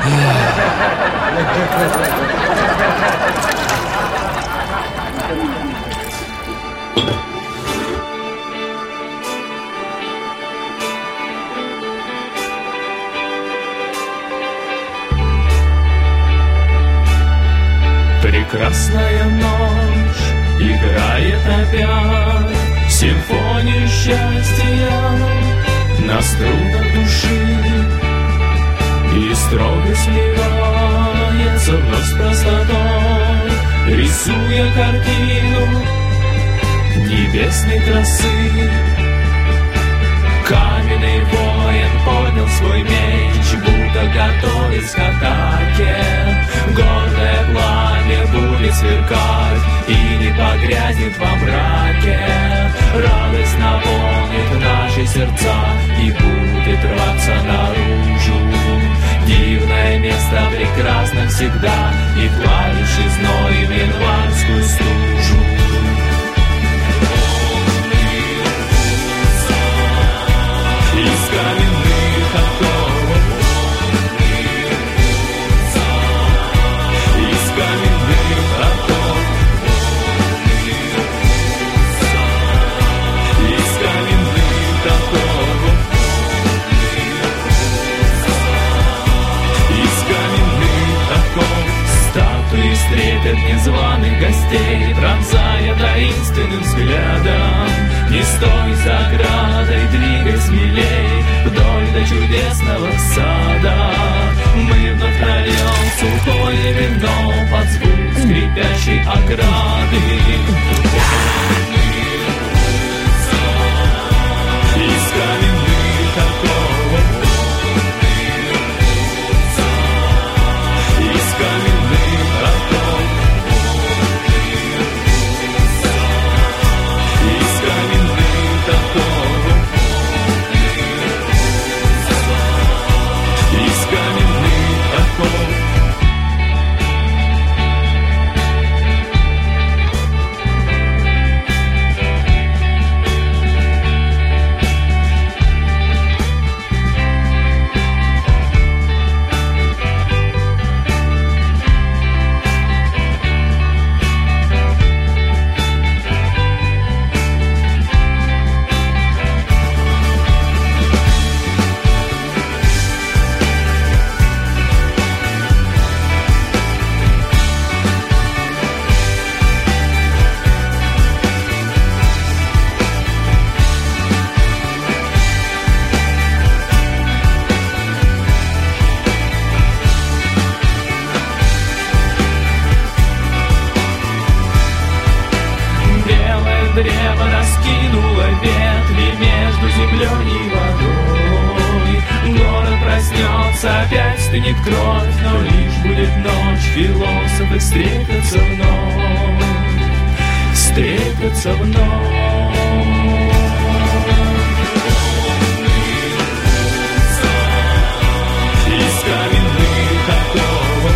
Прекрасная ночь играет опять симфонию счастья на струнах души, и строго сливается вновь с простотой, рисуя картину небесной красы. Каменный воин поднял свой меч, будто готовясь к атаке. Гордое пламя будет сверкать и не погрязнет во мраке. Радость наполнит наши сердца и будет рваться наружу. Дивное место прекрасно всегда, и клавиши зной в январскую стужу. Из каменных оковов, из каменных оковов, из каменных оковов, из каменных оковов. Статуи встретят незваных гостей, пронзая таинственным взглядом. Не стой за оградой, двигай смелей вдоль до чудесного сада. Мы вновь нальем сухое вино под звук скрипящей ограды. Из каменных оковов, из каменных оковов, из каменных оковов, из каменных оковов. Древо раскинуло ветви между землей и водой. Город проснется, опять стынет кровь, но лишь будет ночь. Философы встретятся вновь, встретятся вновь. Из каменных оковов,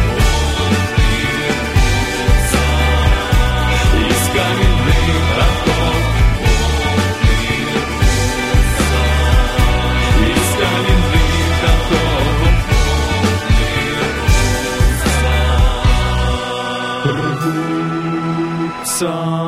из каменных оковов, из каменных оковов рвутся